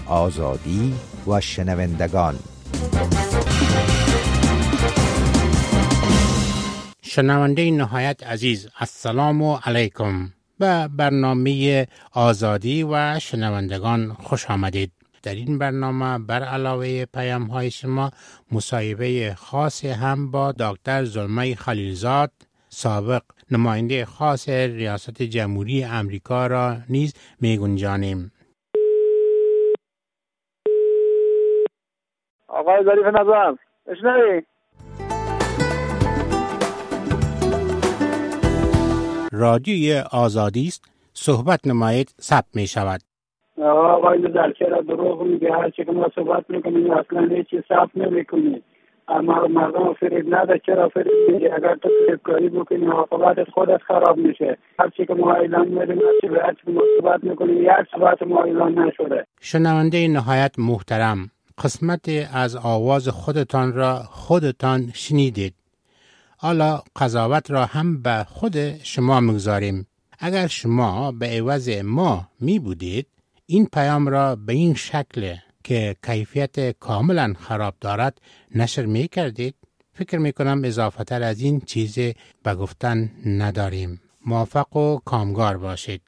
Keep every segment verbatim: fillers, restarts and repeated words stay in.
آزادی و شنوندگان. شنونده نهایت عزیز، السلام علیکم. به برنامه آزادی و شنوندگان خوش آمدید. در این برنامه بر علاوه پیام های شما مصاحبه خاص هم با دکتر زلمه خلیلزاد، سابق نماینده خاص ریاست جمهوری امریکا را نیز می گنجانیم. آقای ظریف نظر اشنوی رادیوی آزادی است، صحبت نمایید، ثبت می شود. آقای نظر چرا دروغ میگه؟ هر چی که ما صحبت میکنیم اصلا هیچی ثبت نمیکنی. اما مردم فریب نده. چرا فریب میگه؟ اگر تو فریب کاری بکنی عاقبت خودت خراب میشه. هر چی که ما اعلان میدیم، هر چی که ما صحبت میکنیم، یک صحبت ما اعلان نشده. شنونده نهایت محترم، قسمت از آواز خودتان را خودتان شنیدید. حالا قضاوت را هم به خود شما میگذاریم. اگر شما به عوض ما می بودید، این پیام را به این شکل که کیفیت کاملا خراب دارد نشر می کردید؟ فکر می کنم اضافه تر از این چیزی به گفتن نداریم. موفق و کامگار باشید.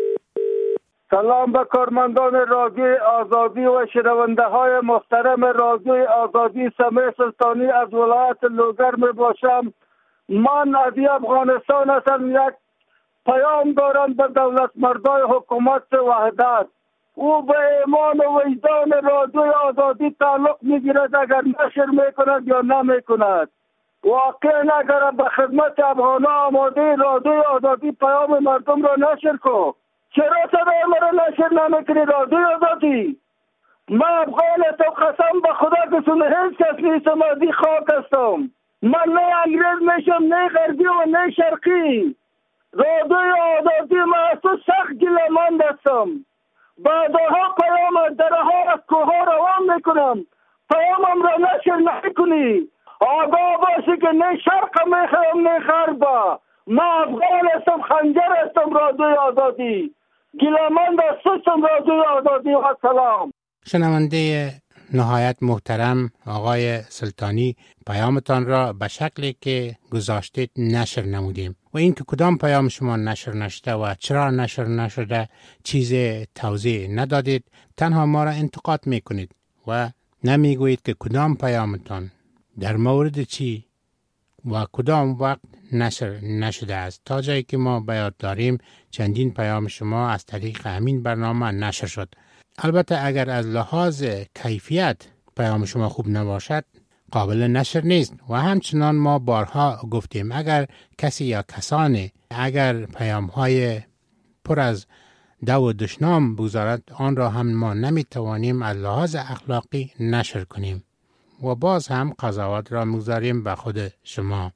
سلام به کارمندان رادیوی آزادی و شنونده های محترم رادیوی آزادی. سمیع سلطانی از ولایت لوگر می باشم. من از افغانستان هستم. یک پیام دارم به دولت مردای حکومت وحدت. او به ایمان و وجدان رادیوی آزادی تعلق میگیرد اگر نشر میکند یا نمیکند. واقعا اگر به خدمت افغان آماده رادیوی آزادی پیام مردم را نشر کن. چرا صدای مرا نشر نمیکنی رادیوی آزادی؟ من افغان هستم، قسم به خدا که سن هیچ کس نیستم، از این خاک هستم. من نه انگریز میشم، نه غربی و نه شرقی. رادیوی آزادی من از تو سخت گله‌مند هستم. بعدها پیام از درها از کوها روان میکنم، پیامم را نشر نکنی. آگاه باشی که نه شرق میخوام نه غرب. من افغان هستم، خنجر هستم. رادیوی آزادی گله‌مند از توستم. رادیوی آزادی و سلام. شنونده نهایت محترم آقای سلطانی، پیامتان را به شکلی که گذاشتید نشر نمودیم و این که کدام پیام شما نشر نشده و چرا نشر نشده چیز توضیح ندادید. تنها ما را انتقاد میکنید و نمیگویید که کدام پیامتان در مورد چی و کدام وقت نشر نشده است. تا جایی که ما به یاد داریم چندین پیام شما از طریق همین برنامه نشر شد. البته اگر از لحاظ کیفیت پیام شما خوب نباشد قابل نشر نیست و همچنان ما بارها گفتیم اگر کسی یا کسانی اگر پیام های پر از دو و دشنام بگذارد آن را هم ما نمیتوانیم از لحاظ اخلاقی نشر کنیم و باز هم قضاوت را میگذاریم به خود شما.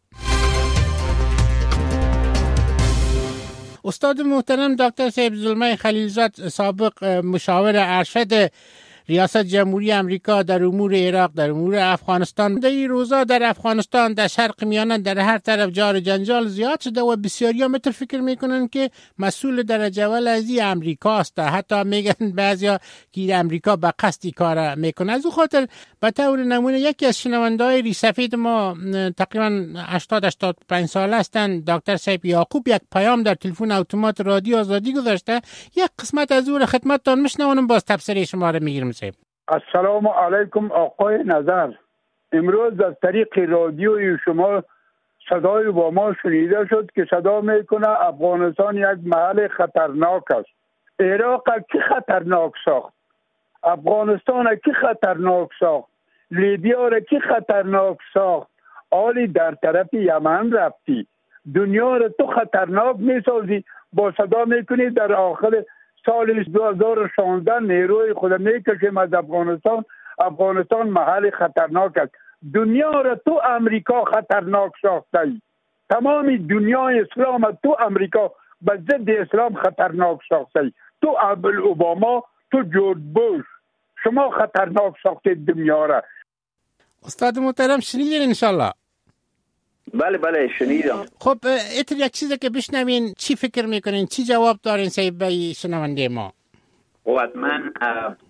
استاد محترم دکتر صاحب زلمه خلیلزاد، سابق مشاور ارشد ریاست جمهوری امریکا در امور عراق، در امور افغانستان، در این روزا در افغانستان، در شرق میانه، در هر طرف جار جنجال زیاد شده و بسیاری ها متر فکر میکنن که مسئول درجه اول از این امریکاست. حتی میگن بعضیا که امریکا به قصد کار میکنه. از اون خاطر به طور نمونه یکی از شنونده‌های ریسفید ما تقریبا هشتاد هشتاد و پنج ساله هستند، دکتر صاحب یعقوب، یک پیام در تلفن اتومات رادیو آزادی گذاشته. یک قسمت از اون خدمتتان میشنوم، باز تفسیر شما رو میگیرم. السلام علیکم آقای نظر. امروز از طریق رادیوی شما صدای با ما شنیده شد که صدا میکنه افغانستان یک محل خطرناک است. عراق کی خطرناک ساخت؟ افغانستان کی خطرناک ساخت؟ لیبیا را کی خطرناک ساخت؟ آلی در طرف یمن رفتی، دنیا را تو خطرناک میسازی. با صدا میکنی در آخر سال دو هزار و شانزده نیروی خود میکشیم از افغانستان. افغانستان محل خطرناک است. دنیا را تو امریکا خطرناک ساخته ای. تمام دنیای اسلام تو امریکا به ضد اسلام خطرناک ساخته ای. تو ابل اوباما، تو جورج بوش، شما خطرناک ساختید دنیا را. استاد محترم شنیدین انشالله؟ بله بله شنیدم. خب اتر یک چیزی که بشنوین چی فکر میکنین، چی جواب دارین صاحب به شنونده ما؟ خب من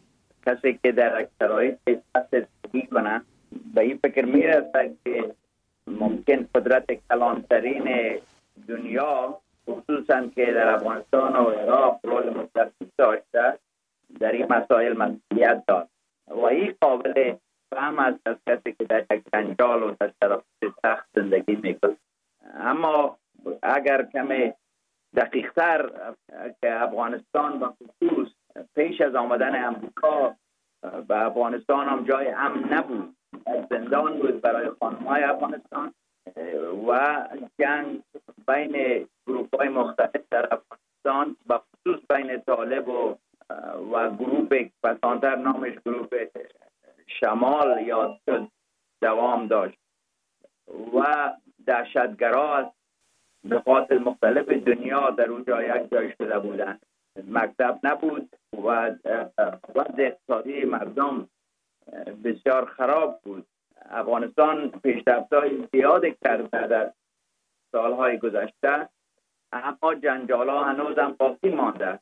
کسی که در شرایط زندگی کنه به این فکر میرسه که ممکن قدرت کلانترین دنیا خصوصا که در افغانستان و عراق رول متفاوت داشته در این مسائل مسئولیت داشت و این قابل فهم است از کسی که در یک جنجال و در شرایط سخت زندگی میکنه. اما اگر کمی دقیق‌تر که افغانستان به خصوص پیش از آمدن امریکا به افغانستان هم جای امن نبود، زندان بود برای خانم‌های افغانستان و جنگ بین گروه‌های مختلف در افغانستان به خصوص بین طالب و و گروه پسانتر نامش گروه شمال یاد شد دوام داشت و دهشتگرا از نقاط مختلف دنیا در اونجا یک جای شده بودند. مکتب نبود و وضع اقتصادی مردم بسیار خراب بود. افغانستان پیشرفت‌های زیادی کرده در سالهای گذشته، اما جنجال‌ها هنوز هم باقی مانده.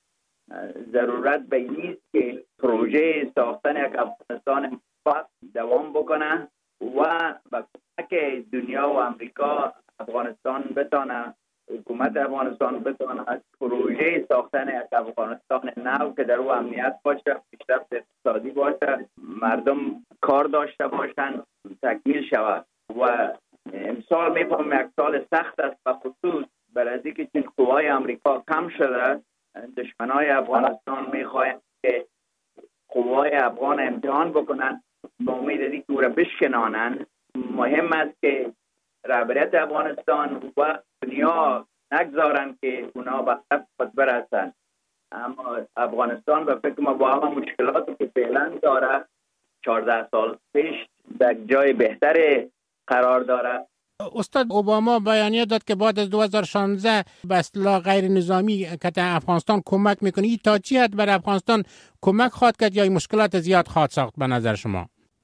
ضرورت به این است که پروژه ساختن یک افغانستان موفق دوام بکنه و با کمک دنیا و امریکا افغانستان بتونه، حکومت افغانستان بتونه از پروژه ساختن یک افغانستان نو که در او امنیت باشه، پیشرفت اقتصادی باشه، مردم کار داشته باشن تکمیل شود. و امسال میفهم یک سال سخت است به خصوص برای اینکه چون قوای امریکا کم شده، دشمنای افغانستان میخواهند که قوای افغان امتحان بکنن با امید اینکه او را بشکنانند. مهم است که رهبریت افغانستان و دنیا نگذارند که اونا به هدف خود برسند. اما افغانستان به فکر ما با همه مشکلاتی که فعلا داره چهارده سال پیش در جای بهتری قرار داره. استاد اوباما بیانیه داد که بعد از دو هزار و شانزده به اصطلاح غیر نظامی که در افغانستان کمک میکنه. این تا چی حد بر افغانستان کمک خواهد کرد یا مشکلات زیاد خواهد ساخت به نظر شما؟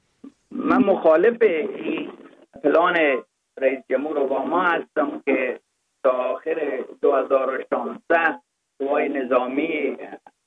من مخالف این پلان رئیس جمهور اوباما هستم که تا آخر دو هزار و شانزده قوای نظامی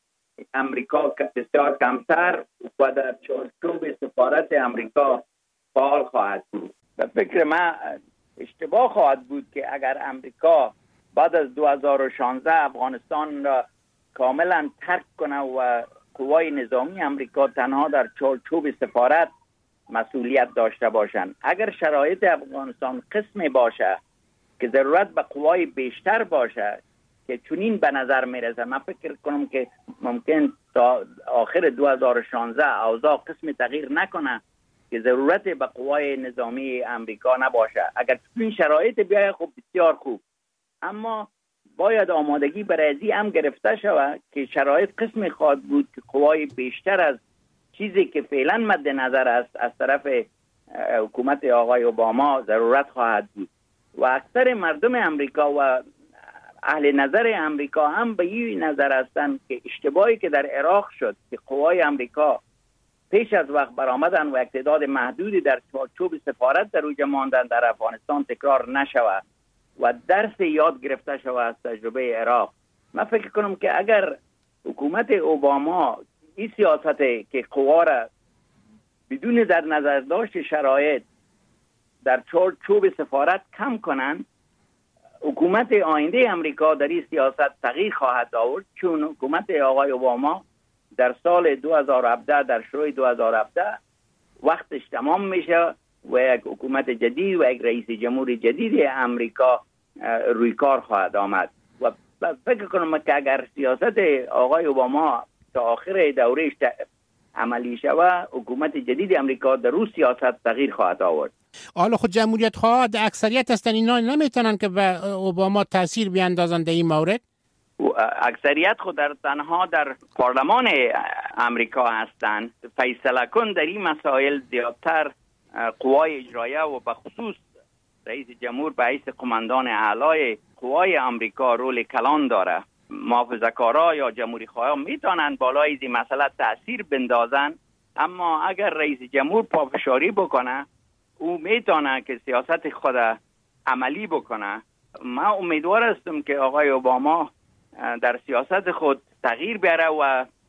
امریکا بسیار کمتر و در چارچوب سفارت امریکا فعال خواهد بود. به فکر من اشتباه خواهد بود که اگر امریکا بعد از دو هزار و شانزده افغانستان را کاملا ترک کنه و قوای نظامی امریکا تنها در چارچوب سفارت مسئولیت داشته باشند. اگر شرایط افغانستان قسمی باشه که ضرورت به قوای بیشتر باشه که چنین به نظر میرسه، من فکر کنم که ممکن تا آخر دو هزار و شانزده اوضاع قسمی تغییر نکنه که ضرورت به قوای نظامی امریکا نباشه. اگر این شرایط بیاید خب بسیار خوب، اما باید آمادگی برای ازی هم گرفته شود که شرایط قسمی خواهد بود که قوای بیشتر از چیزی که فعلا مد نظر است از طرف حکومت آقای اوباما ضرورت خواهد بود. و اکثر مردم امریکا و اهل نظر امریکا هم به این نظر هستند که اشتباهی که در عراق شد که قوای امریکا پیش از وقت برآمدن و تعداد محدودی در چارچوب سفارت در اوجا ماندن در افغانستان تکرار نشود و درس یاد گرفته شود از تجربه عراق. من فکر کنم که اگر حکومت اوباما این سیاست که قوا را بدون در نظر داشت شرایط در چارچوب سفارت کم کنند، حکومت آینده امریکا در این سیاست تغییر خواهد آورد، چون حکومت آقای اوباما در سال دو هزار و هفده در شروع دو هزار و هفده وقتش تمام میشه و یک حکومت جدید و یک رئیس جمهور جدید امریکا روی کار خواهد آمد. و فکر کنم که اگر سیاست آقای اوباما تا آخر دورهش عملی شود، حکومت جدید امریکا در روی سیاست تغییر خواهد آورد. حالا خود جمهوریت خواه اکثریت هستن، اینا نمیتونن که به اوباما تاثیر بیاندازن در این مورد؟ اکثریت خود در تنها در پارلمان امریکا هستند. فیصله کن در این مسائل زیادتر قوای اجرایه و به خصوص رئیس جمهور به حیث قماندان اعلای قوای امریکا رول کلان داره. محافظه‌کارا یا جمهوری خواهان میتونن بالای این مسئله تاثیر بندازن، اما اگر رئیس جمهور پافشاری بکنه او میتونه که سیاست خود عملی بکنه. من امیدوار هستم که آقای اوباما در سیاست خود تغییر بیاره و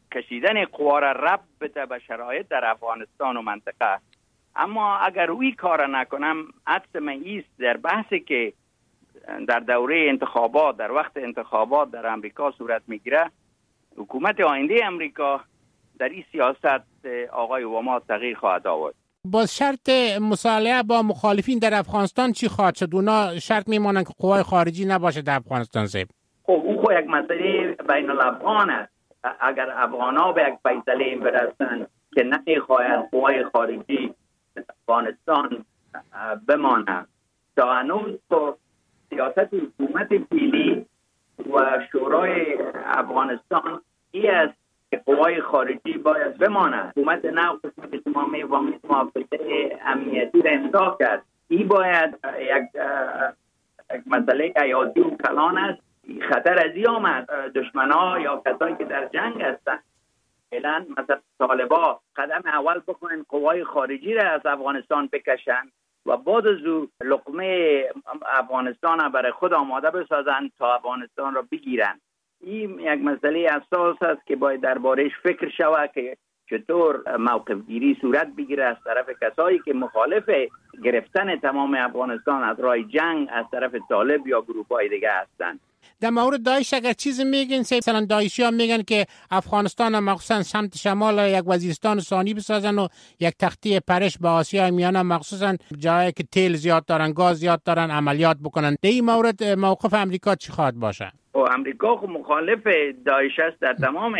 کشیدن قوا را ربط بده به شرایط در افغانستان و منطقه. اما اگر روی کار نکنم، عکس من ایست در بحثی که در دوره انتخابات، در وقت انتخابات در امریکا صورت میگیره، حکومت آینده امریکا در این سیاست آقای اوباما تغییر خواهد آورد. با شرط مصالحه با مخالفین در افغانستان چی خواهد شد؟ اونا شرط میمانند که قوای خارجی نباشه در افغانستان. زیب خب او خو یک مسئله بین الافغان است. اگر افغانا به یک فیصله برسن که نمیخواهند قوای خارجی افغانستان بمانه، تا هنوز تو سیاست حکومت فعلی و شورای افغانستان ای است که قوای خارجی باید بمانه. حکومت نو که شما می‌فهمید موافقه امنیتی را امضا کرد، این باید یک یک مسئله حیاتی و کلان است. خطر از این آمد دشمن‌ها یا کسایی که در جنگ هستند فعلا مثلا طالبا قدم اول بکنن قوای خارجی را از افغانستان بکشن و بعد از او لقمه افغانستان برای خود آماده بسازن تا افغانستان را بگیرن. این یک مسئله اساس است که باید دربارهش فکر شود که چطور موقف گیری صورت بگیره از طرف کسایی که مخالف گرفتن تمام افغانستان از راه جنگ از طرف طالب یا گروه‌های دیگه هستند. در مورد داعش اگر چیزی میگن، مثلا داعشی ها میگن که افغانستان مخصوصا سمت شمال یک وزیرستان ثانی بسازن و یک تختی پرش به آسیا میانه، مخصوصا جایی که تیل زیاد دارن، گاز زیاد دارن، عملیات بکنن. در این مورد موقف امریکا چی خواهد باشه؟ و امریکا خب مخالف داعش است در تمام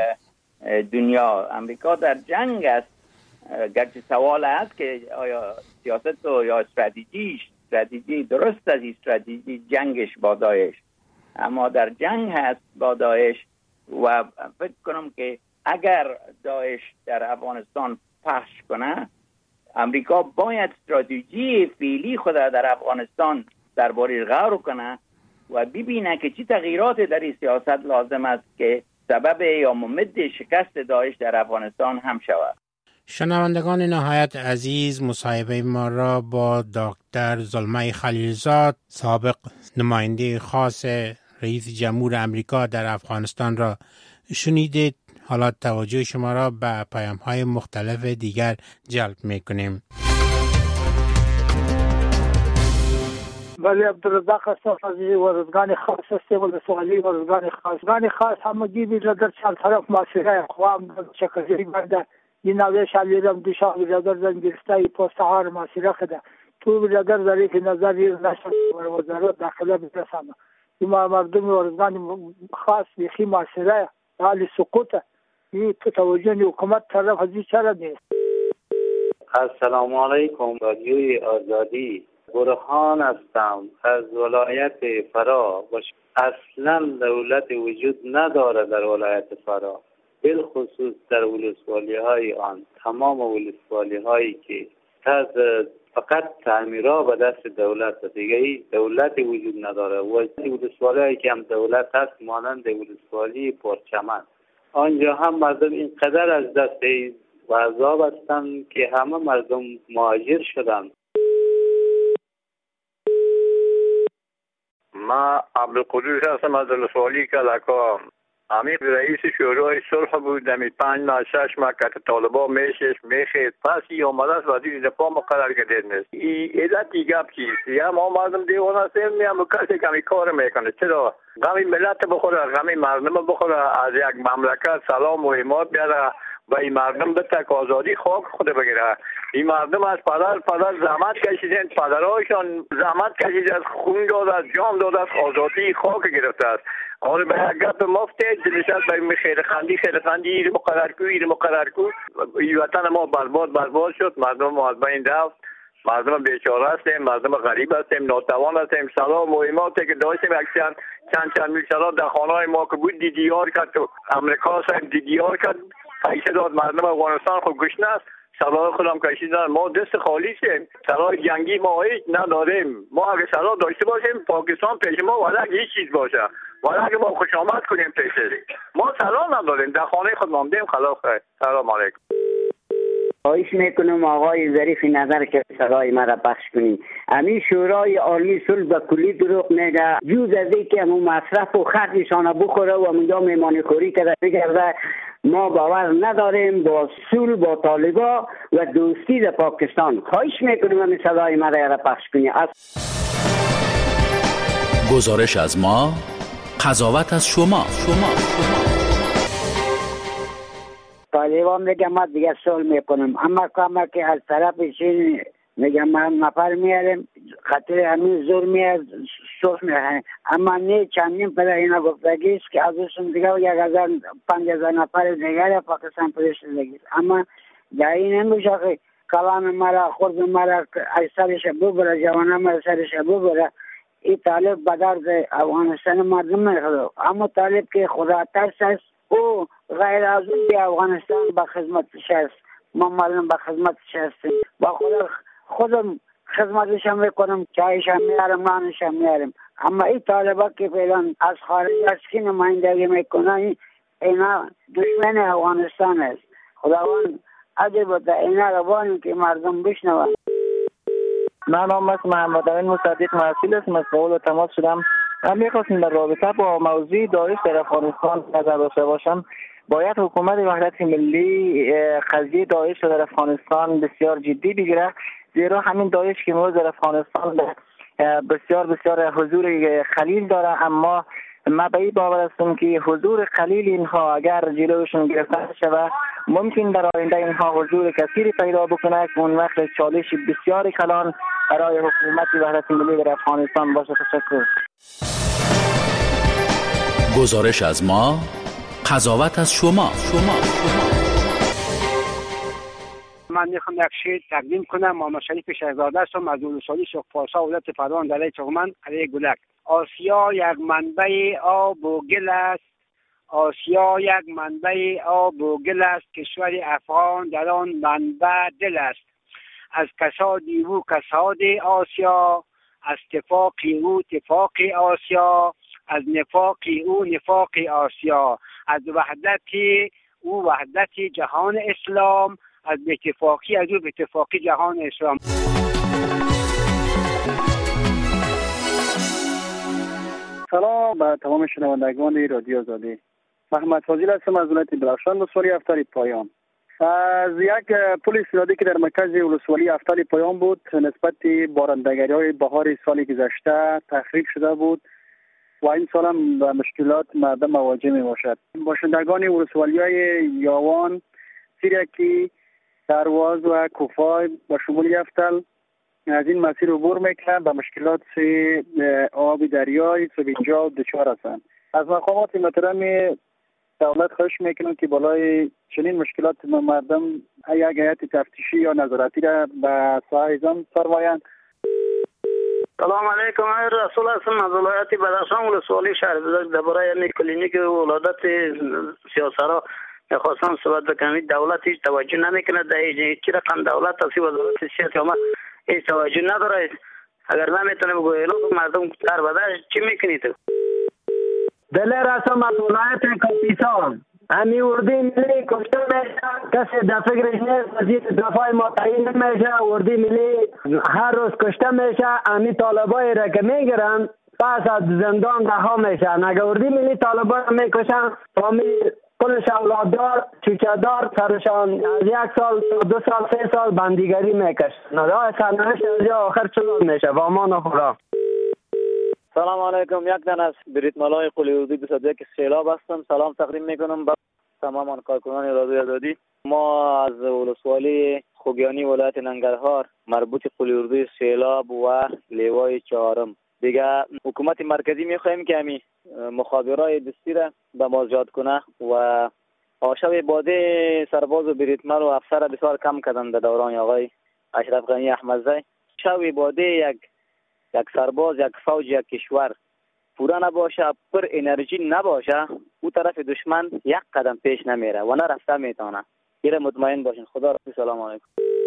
دنیا. امریکا در جنگ است. گرچه سوال است که آیا سیاست و یا استراتژیش استراتژی درست از استراتژی جنگش با داعش، اما در جنگ هست با داعش و فکر کنم که اگر داعش در افغانستان پخش کنه، امریکا باید استراتژی فعلی خود در افغانستان درباره غور کنه و ببینه که چی تغییرات در این سیاست لازم است که سبب یا ممد شکست داعش در افغانستان هم شود. شنوندگان نهایت عزیز، مصاحبه ما را با دکتر زلمه خلیلزاد، سابق نماینده خاص رئیس جمهور امریکا در افغانستان را شنیدید. حالا توجه شما را به پیام‌های مختلف دیگر جلب می‌کنیم. ولی عبدالرزاق هستم از ورزگان خاص است و سوالی ورزگان خاص گان خاص همگی بیشتر در چند طرف معاشره خوام چکزی بنده این نوع شالیرم دیشا بیشتر زنگیرستایی پستهار معاشره خدا تو بیشتر ظریف نظری نشد و وزارت داخله برسانه. این مردم ورزگان خاص بیخی معاشره حالی سقوطه. این توجه حکومت طرف ازی چرا نیست. السلام علیکم. رادیوی آزادی، برهان هستم از ولایت فرا. اصلا دولت وجود نداره در ولایت فرا، بالخصوص در ولسوالی های آن. تمام ولسوالی هایی که تاز فقط تعمیرها به دست دولت دیگه ای دولت وجود نداره. و ولسوالی هایی که هم دولت هست مانند ولسوالی پرچمن، آنجا هم مردم اینقدر از دست و عذاب هستند که همه مردم مهاجر شدن. ما عبدالقدوس هستم از ولسوالی کلکا. امیر رئیس شورای صلح بود. دمی پنج ماه شش ماه که طالبا میشش میخید پس ای آمده است وزیر دفاع مقرر کرده نیست. ای علتی گپ چیست؟ یا ما مردم دیوانه هستیم میام کسی کمی کار میکنه. چرا؟ غمی ملت بخوره، غمی مردم بخوره، از یک مملکت سلام و حمایت بیاره و این مردم به تک آزادی خاک خود بگیره. این مردم از پدر پدر زحمت کشیدن، پدرهایشان زحمت کشید، از خون داد، از جان داد، از آزادی خاک گرفته است. حالا به یک گپ مفته دلش است برای خیر خندی خیر خندی ایر مقرر کو ایر مقرر کو. این وطن ما برباد برباد شد، مردم ما از بین رفت، مردم بیچاره هستیم، مردم غریب هستیم، ناتوان هستیم. سلام و حمایتی که داشتیم اکثر چند چند میل سال در خانه‌های ما که بود دیدیار کرد، تو امریکا سر دیدیار کرد، پیسه داد مردم افغانستان خود گشنه است. سلاح خودم کشیدن، ما دست خالی شیم. سلاح جنگی ما هیچ نداریم. ما اگه سلاح داشته باشیم پاکستان پیش ما ولک هیچ چیز باشه، ولک ما خوش آمد کنیم پیش ما سلاح نداریم، در خانه خود ماندیم. خلاص خیر. سلام علیکم. خواهش میکنم آقای ظریف نظر که صدای مرا پخش کنید. امی شورای عالی صلح به کلی دروغ میگه، جز از اینکه همون مصرف و خرجشان بخوره و اونجا میمانی خوری کرده بگرده ما باور نداریم با صلح با طالبا و دوستی در پاکستان. خواهش میکنیم همین صدای ما را پخش کنی. از گزارش از ما، قضاوت از شما. شما طالبان میگه ما دیگه صلح میکنیم، اما کاما که از طرف چین میگه ما نفر میاریم خاطر همین زور میاد صلح میکنیم، اما نه چندین پر اینا گفتگی است که از اون دیگه یک هزار پنج هزار نفر دیگر پاکستان پولیس دیگه، اما جایی نمیشه که کلام مرا خود مرا از سرش ببره، جوانه مرا سرش ببره. این طالب بدرد افغانستان مردم میخواد، اما طالب که خدا ترس است او غیر از اون بی افغانستان به خدمتش است. ما معلوم به خدمتش هستیم، با خدا خودم خدمتش هم میکنم، چایش هم میارم، نانش هم میارم. اما این طالبا که فعلا از خارج از کی نمایندگی میکنن اینا دشمن افغانستان است. خداوند عجب بوده اینا رو بانیم که مردم بشنون. من نام است محمد امین مصدق محصول است. مسئول تماس شدم. من میخواستم در رابطه با موضوع داعش در افغانستان نظر داشته باشم. باید حکومت وحدت ملی قضیه داعش در افغانستان بسیار جدی بگیره، زیرا همین داعش که امروز در افغانستان بسیار بسیار حضور قلیل داره، اما ما به این باور هستم که حضور قلیل اینها اگر جلوشون گرفته شود ممکن در آینده اینها حضور کثیری پیدا بکنه که اون وقت چالش بسیار کلان برای حکومت وحدت ملی در افغانستان باشه. تشکر. گزارش از ما، قضاوت از شما. شما من میخوام یک شعر تقدیم کنم. محمد شریف شهزاده هستم از اولوسوالی شوق پارسا ولایت پروان در چغمن علیه گلک. آسیا یک منبع آب و گل است، آسیا یک منبع آب و گل است، کشور افغان در آن منبع دل است. از کساد او کساد آسیا، از اتفاق او اتفاق آسیا، از نفاق او نفاق آسیا، از وحدت او وحدت جهان اسلام، از اتفاقی از او اتفاقی جهان اسلام. سلام به تمام شنوندگان رادیو آزادی. محمد فاضل هستم از ولایت بدخشان ولسوالی افتاری پایان. از یک پل استنادی که در مرکز ولسوالی افتاری پایان بود نسبت بارندگری های بهار سالی گذشته تخریب شده بود و این سال هم به مشکلات مردم مواجه می باشد. باشندگان ولسوالی های یاوان، سیرکی، درواز و کوفای با شمول یفتل از این مسیر عبور میکنند و مشکلات آب دریای سوینجا دچار هستند. از مقامات محترم دولت خواهش میکنم که بالای چنین مشکلات مردم یک هیئت تفتیشی یا نظارتی را به ساحه زم فرمایند. سلام علیکم. من رسول هستم از ولایت بدخشان ولسوالی شهر بدخشان. درباره یعنی کلینیک ولادت سیاسرا میخواستم صحبت بکنم. دولت هیچ توجه نمیکنه، در هیچ رقم دولت اسی وزارت سیاست ما هیچ توجه نداره. اگر نمیتونه بگو اعلام مردم در بدش چی میکنی تو؟ دلیر هستم از ولایت کاپیسا. امی اردی ملی کشته میشه، کسی در فکرش نیست، وزیر دفاع ما تعیین نمیشه، اردی ملی هر روز کشته میشه. امی طالبایی را که میگیرن پس از زندان رها میشن. اگر اردی ملی طالبا را میکشن فامیل کلش اولاددار چوچه‌دار سرشان از یک سال دو سال سه سال بندیگری میکشن. راه سرنوشت از جا آخر چنان میشه. و امان خدا. سلام علیکم. یک دن از بریت ملای قلی اردی بیست و یک سیلاب هستم. سلام تقدیم میکنم به تمام کارکنان رادیو آزادی. ما از ولسوالی خوگیانی ولایت ننگرهار مربوط قلی اردی سیلاب و لیوای چهارم دیگه حکومت مرکزی میخوایم که همی مخابرای دستی را به ما زیاد کنه و آشب باده سرباز و بریتمل و افسر بسیار کم کردن در دوران آقای اشرف غنی احمدزی. شب باده یک یک سرباز یک فوج یک کشور پورا نباشه، پر انرژی نباشه، او طرف دشمن یک قدم پیش نمیره و نه رفته میتونه. ایره مطمئن باشین. خدا رفی. سلام علیکم.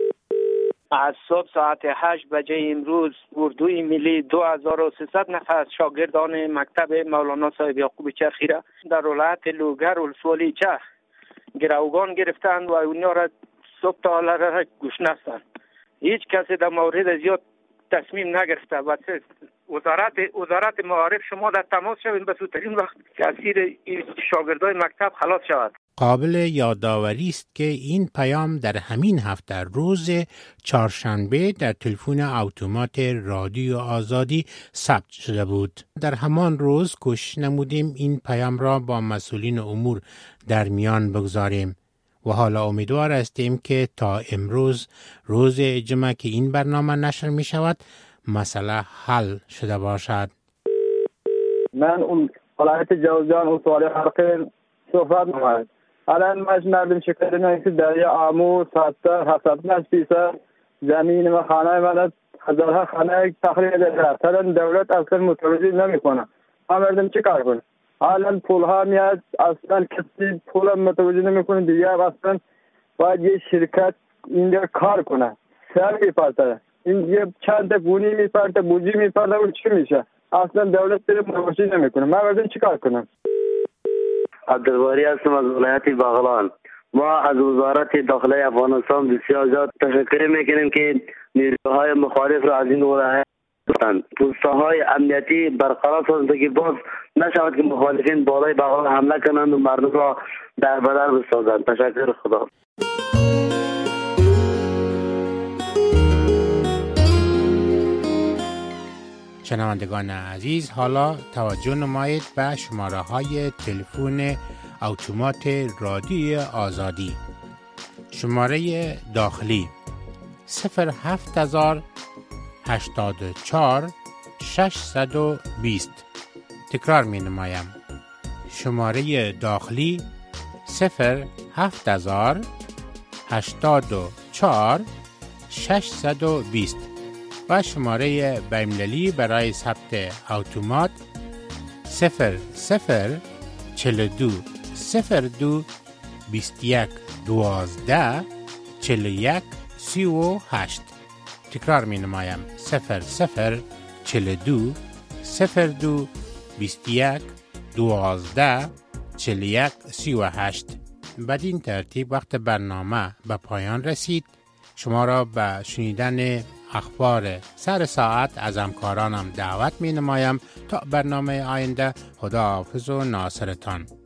از صبح ساعت هشت بجه امروز اردوی ملی دو هزار و سیصد نفر از شاگردان مکتب مولانا صاحب یعقوب چرخی را در ولایت لوگر ولسوالی چرخ گروگان گرفتند و اونها را صبح تا حالا را گشنستند. هیچ کسی در مورد زیاد تصمیم نگرفته و وزارت وزارت معارف شما در تماس شوید به زودترین وقت که اسیر شاگردای مکتب خلاص شود. قابل یادآوری است که این پیام در همین هفته روز چهارشنبه در تلفن اتومات رادیو آزادی ثبت شده بود. در همان روز کوشش نمودیم این پیام را با مسئولین امور در میان بگذاریم و حالا امیدوار هستیم که تا امروز روز جمعه که این برنامه نشر می شود مسئله حل شده باشد. من اون ولایت جوزجان و سوال حرقین صحبت نماید. الان ماش نردم شکر نایسی دریا آمو ستر هفتاد نش بیسر زمین و خانه من هزارها خانه تخریب داره. الان دولت اصلا متوجه نمی کنه. ما مردم چی کار کنه؟ الان پول ها میاد اصلا کسی پول متوجه نمی کنه دیگه اصلا باید یه شرکت اینجا کار کنه. سر میپرده. این یه چند تا گونی میپرده بوجی میپرده و چی میشه؟ اصلا دولت داره متوجه نمی کنه. ما مردم چی کار کنم؟ عبدالباری هستم از ولایت بغلان. ما از وزارت داخلی افغانستان بسیار زیاد تشکر میکنیم که نیروهای مخالف را از این ولایت پوسته‌های امنیتی برقرار سازند که باز نشود که مخالفین بالای بغلان حمله کنند و مردم را در بدر بسازند. تشکر. خدا. شنوندگان عزیز، حالا توجه نمایید به شماره های تلفن اتومات رادیو آزادی. شماره داخلی صفر هفت هزار هشتاد و چهار ششصد و بیست. تکرار می نمایم. شماره داخلی صفر هفت هزار هشتاد و چهار ششصد و بیست و شماره بین‌المللی برای ثبت اتومات صفر صفر چهل و دو صفر دو بیست و یک دوازده چهل و یک سی و هشت. تکرار می نمایم. صفر صفر چهل و دو صفر دو بیست و یک دوازده چهل و یک سی و هشت. بدین ترتیب وقت برنامه به پایان رسید. شما را به شنیدن اخبار سر ساعت از همکارانم دعوت می نمایم. تا برنامه آینده، خدا حافظ و ناصرتان.